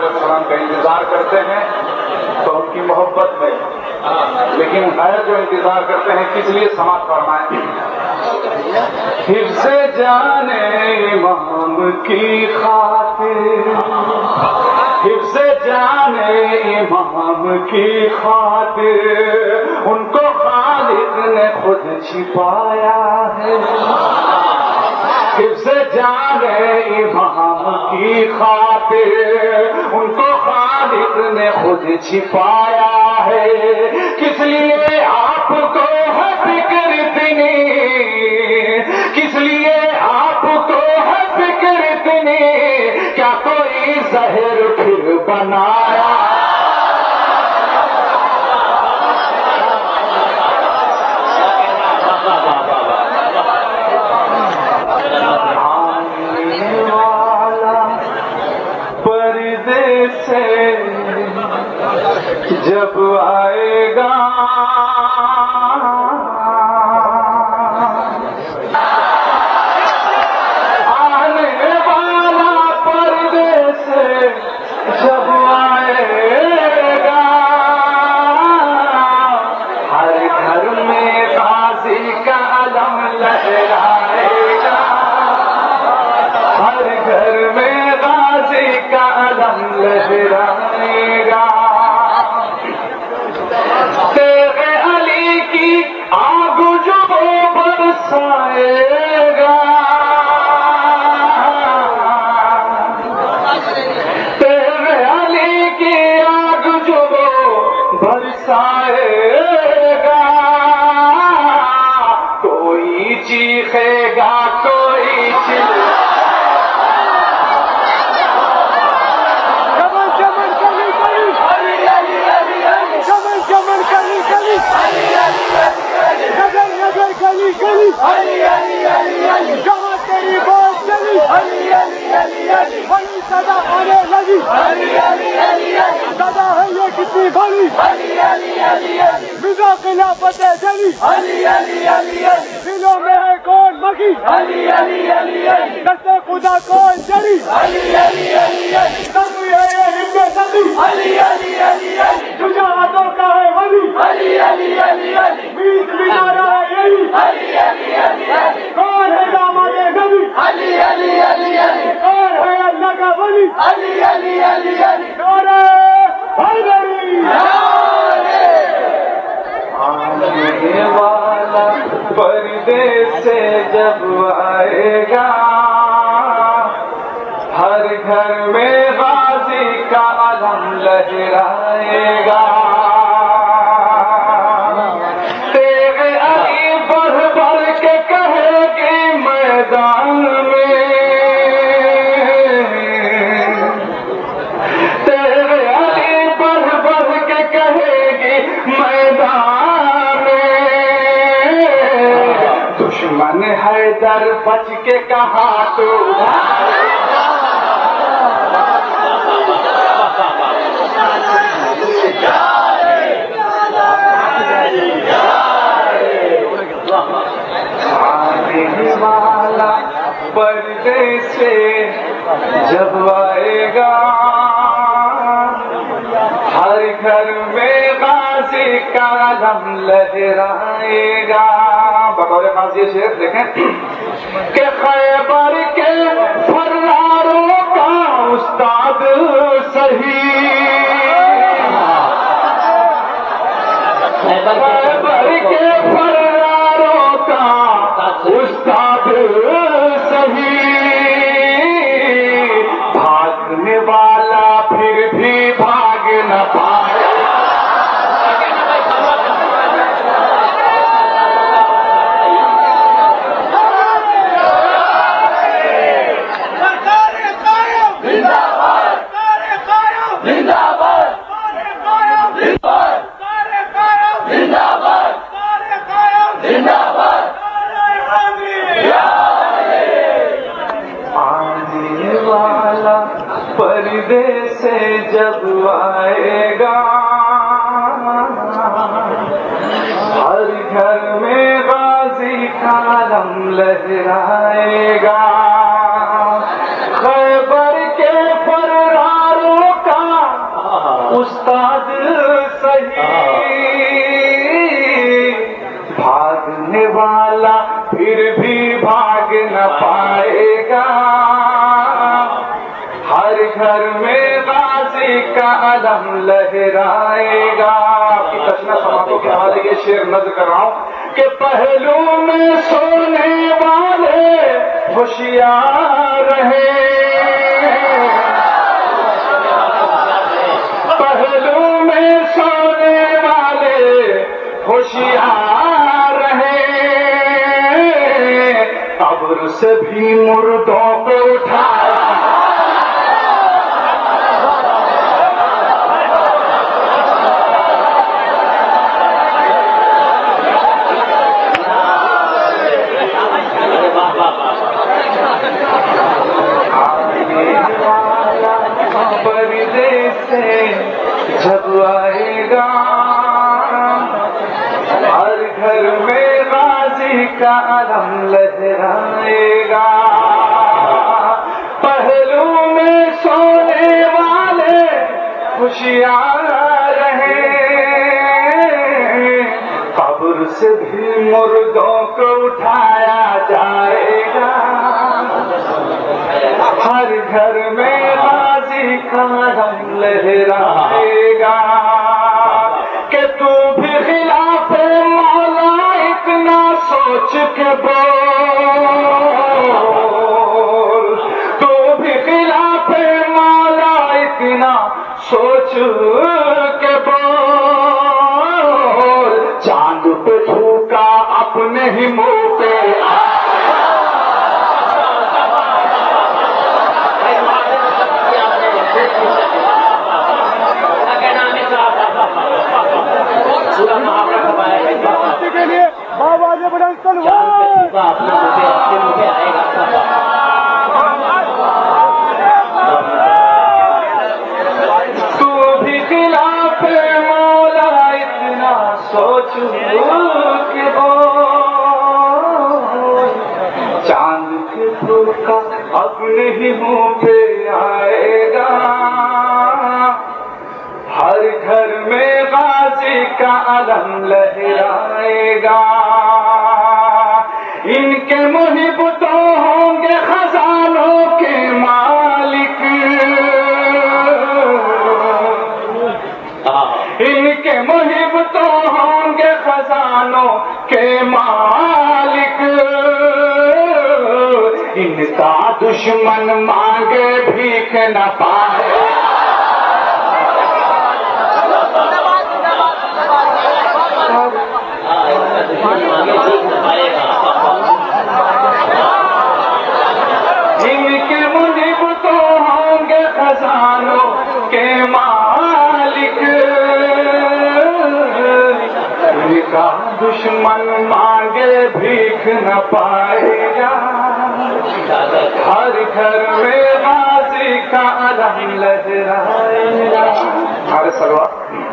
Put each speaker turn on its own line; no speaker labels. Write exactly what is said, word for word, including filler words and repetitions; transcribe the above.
والسلام کا انتظار کرتے ہیں تو ان کی محبت میں، لیکن غیر جو انتظار کرتے ہیں کس لیے سماعت فرمائیں؟ حفظ جان امام کی خاطر، حفظ جان امام کی خاطر ان کو خالق نے خود چھپایا ہے، حفظ جان امام کی خاطر ان کو خالق نے خود چھپایا ہے، کس لیے آپ کو ہے فکر اتنی، کس لیے آپ کو ہے فکر اتنی، کیا کوئی زہر پھر بنایا؟ جب آئے گا آنے والا پردے سے، جب آئے گا ہر گھر میں غازی کا علم لہرائے گا، ہر گھر میں غازی کا علم لہرائے گا، تیرے علی کی آگ جو برسائے گا، تیرے علی کی آگ جو برسائے گا، کوئی چیخے گا کوئی چیخے
جہاں تیری بات چلی سدا آنے لگی، سدا ہے یہ کتنی بڑی، فضا خلافت جلی، دلوں میں ہے کون مکی، دست خدا کون چلی، سبھی ہے یہ ہمت سبھی، شجاعتوں کا ہے ولی، میت ملا رہا ہے یہی، کون ہے داماد نبی، کون ہے اللہ کا ولی، نعرہ حیدری،
آنے والا پردے سے جب آئے گا ہر گھر میں غازی کا علم لہرائے گا، تیرے علی بڑھ بڑھ کے کہے گی میدان میں، تیرے علی بڑھ بڑھ کے کہے گی میدان میں، دشمن حیدر بچ کے کہا تو آنے والا پردے سے جب آئے گا ہر گھر میں غازی کا علم لہرائے گا، بطور غازی شعر دیکھیں کہ خیبر کے فراروں کا استاد صحیح، خیبر کے فراروں کا استاد صحیح، بھاگنے والا پھر بھی بھاگ نہ پایا، پردے سے جب آئے گا ہر گھر میں غازی کا علم لہرائے گا، خیبر کے فراروں کا ہر گھر میں غازی کا علم لہرائے گا. آپ کی تشنا سماعتوں کے حوالے یہ شعر نظر کر رہا ہوں کہ پہلو میں سونے والے ہوشیار رہے, پہلو میں سونے والے ہوشیار رہے, قبر سے بھی مردوں کو اٹھایا. جب آئے گا ہر گھر میں غازی کا علم لہرائے گا, پہلو میں سونے والے ہوشیار رہے, قبر سے بھی مردوں کو اٹھایا جائے گا. ہر گھر میں غازی کا علم لہرائے گا کہ تو بھی خلاف مولا اتنا سوچ کے بول, تو بھی خلاف مولا اتنا سوچ کے بول, چاند پہ تھوکا اپنے ہی منہ پہ کے لیے بابا نے بڑا تلوار اپنا مجھے آئے گا. تو بھی خلاف مولا اتنا سوچ کے بول, چاند کے دھوکا اپنے ہی منہ پہ آئے گا. ہر گھر میں غازی کا علم لہرائے گا, ان کے محب تو ہوں گے خزانوں کے مالک, ان کے محب تو ہوں گے خزانوں کے مالک, ان کا دشمن مانگے بھیک نہ پائے. جن کے منیب تو ہوں گے خزانوں کے مالک, ان کا دشمن مانگے بھیک نہ پائے گا. ہر گھر میں غازی کا علم لہرائے گا. ہر سلوات